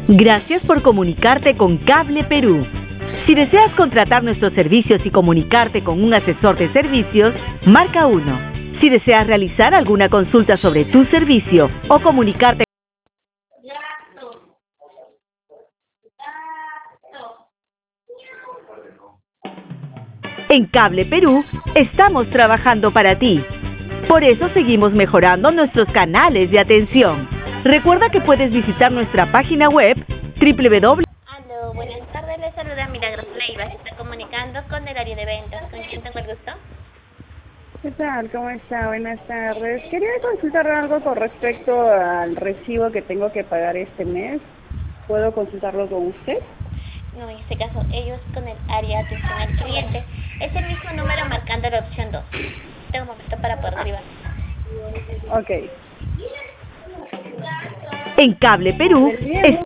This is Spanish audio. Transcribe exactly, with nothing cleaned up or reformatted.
Gracias por comunicarte con Cable Perú. Si deseas contratar nuestros servicios y comunicarte con un asesor de servicios, marca uno. Si deseas realizar alguna consulta sobre tu servicio o comunicarte en Cable Perú, estamos trabajando para ti. Por eso seguimos mejorando nuestros canales de atención. Recuerda que puedes visitar nuestra página web doble u doble u doble u. Aló, buenas tardes, les saluda Milagros Leiva. Se está comunicando con el área de ventas. ¿Con quién tengo el gusto? ¿Qué tal? ¿Cómo está? Buenas tardes. Quería consultar algo con respecto al recibo que tengo que pagar este mes. ¿Puedo consultarlo con usted? No, en este caso, ellos con el área de atención al cliente. Es el mismo número marcando la opción dos. Tengo un momento para poder derivar. Ok. En Cable Perú,